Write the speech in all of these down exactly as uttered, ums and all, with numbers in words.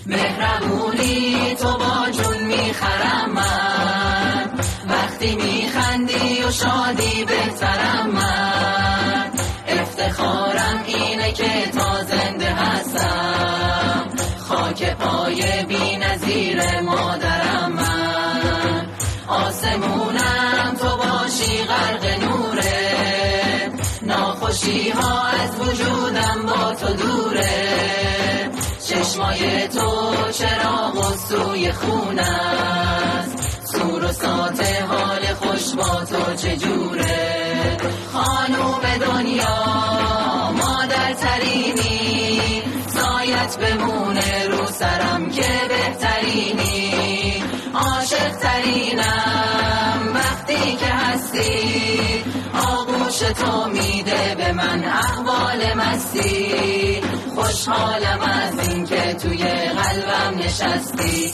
مهربونی تو با جون میخرم من، وقتی میخندی و شادی بهترم من. افتخارم اینه که تا زنده هستم، خاک پای بی نظیر مادرم من. آسمونم تو باشی غرق نوره، ناخوشی ها از وجودم با تو دوره. چشمای تو چراغ و سوی خون است، سور و سات حال خوش با تو چجوره. خانوم دنیا مادر ترینی، سایت بمونه رو سرم که بهترینی. عاشق ترینم وقتی که هستی، آغوش تو میده به من احوال مستی. خوشحالم از این که توی قلبم نشستی.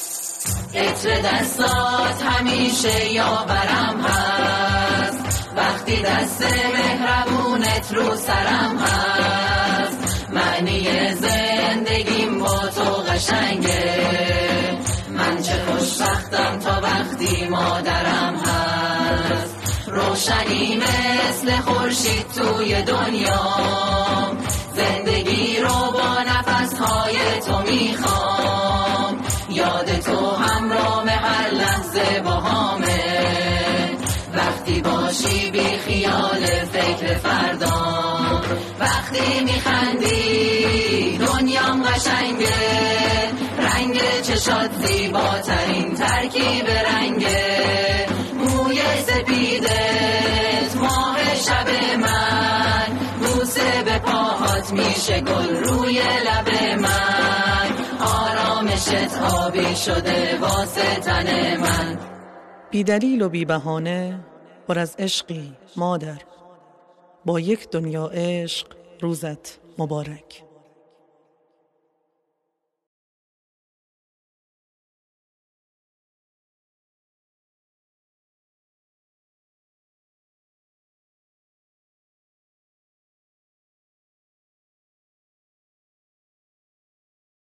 عطر دستات همیشه یاورم هست، وقتی دست مهربونت رو سرم هست. معنی زندگیم با تو قشنگه، من چه خوشبختم تا وقتی مادرم هست. روشنی مثل خورشید توی دنیا، زندگی رو با نفسهای تو میخوام. یاد تو همراه هر لحظه باهامه، وقتی باشی بی خیال فکر فردا. وقتی میخندی دنیام قشنگه، رنگ چشات زیباترین ترکیب رنگه. موی سپیدت ماه شب من، بوسه به پاهات میشه گل روی لب من. آرامشت آبی شده واسه تن من. بی دلیل و بی بهانه پر از عشقی مادر، با یک دنیا عشق روزت مبارک.